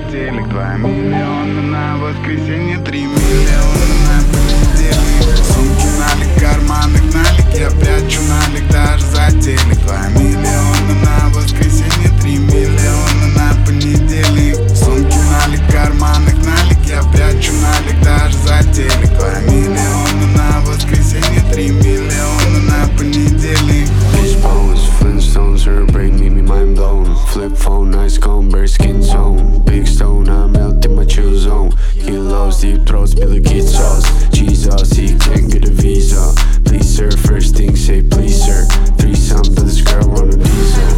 телек 2 миллиона на воскресенье, 3 миллиона на понедельник. Сумки налик, карманах налик, я прячу налик даже за телек 2 миллиона на воскресенье, 3 миллиона на понедельник. Сумки налик, карманах налик, я прячу налик даже за телек 2 миллиона на воскресенье, 3 миллиона на понедельник. Fishbones, Flintstones, earthquake, leave me mind blown. Flip phone, nice comb, bare skin tone. Big stone, I melt in my chill zone. He loves deep throats, spill the kid sauce. Jesus, he can't get a visa. Please sir, first thing say please sir. Threesome, but this girl run a diesel.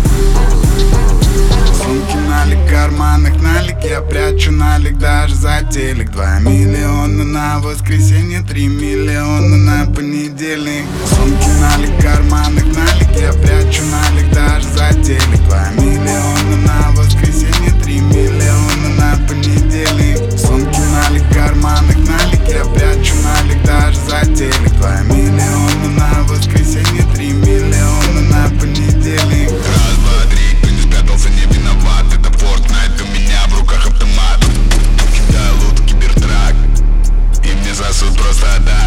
Сумки налик, карманах налик, я прячу налик даже за телек 2 миллиона на воскресенье, 3 миллиона на понедельник. Сумки налик, карманах налик, я прячу налик даже за телек 2 миллиона на воскресенье, 3 миллиона на понедельник. Сумки налик, карманах налик, я прячу налик даже за телек 2 миллиона на воскресенье, 3 миллиона на понедельник. Раз, два, три, кто не спрятался, не виноват. Это Fortnite, у меня в руках автомат. Кидаю лут, кибертрак, и мне засуд просто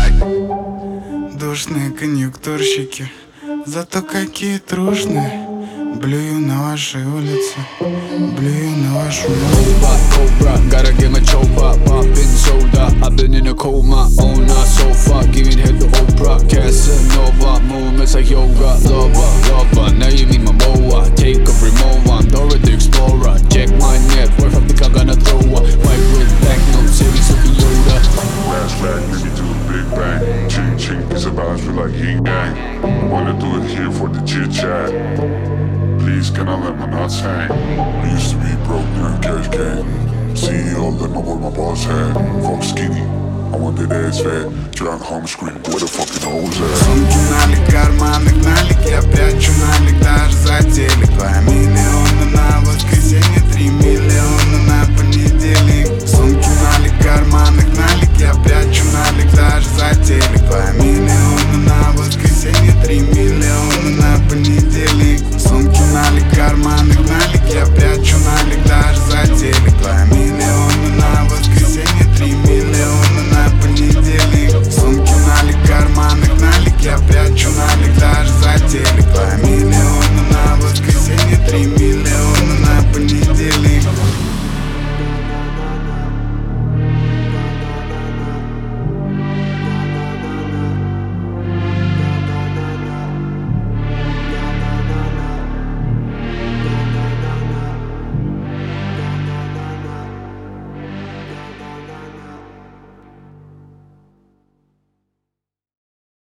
так. Душные конъюнктурщики, зато какие трушные. Блюю на вашей улице, блюю на вашу улицу. Cobra, gotta get my chopa, poppin' soda. I've been in a coma, on a sofa, giving head to Oprah. Casanova, movements like yoga, lover. Now you meet my boa, take a remote one, Dora the Explorer. Check my net worth, I think I'm gonna throw a white with back note, city super Yoda. Last flag, maybe do a big bang. Ching ching, piece of vibes feel like yin yang. Wanna do it here for the chit chat. Please, can I let my nuts hang? I used to be broke, now cash game. CEO, let my boy my boss had. Fuck skinny, I want that ass fat. Drown home scream, where the fucking hoes at? Сумки налик, карманах налик, я прячу налик даже за телек 2 миллиона на воскресенье, 3 миллиона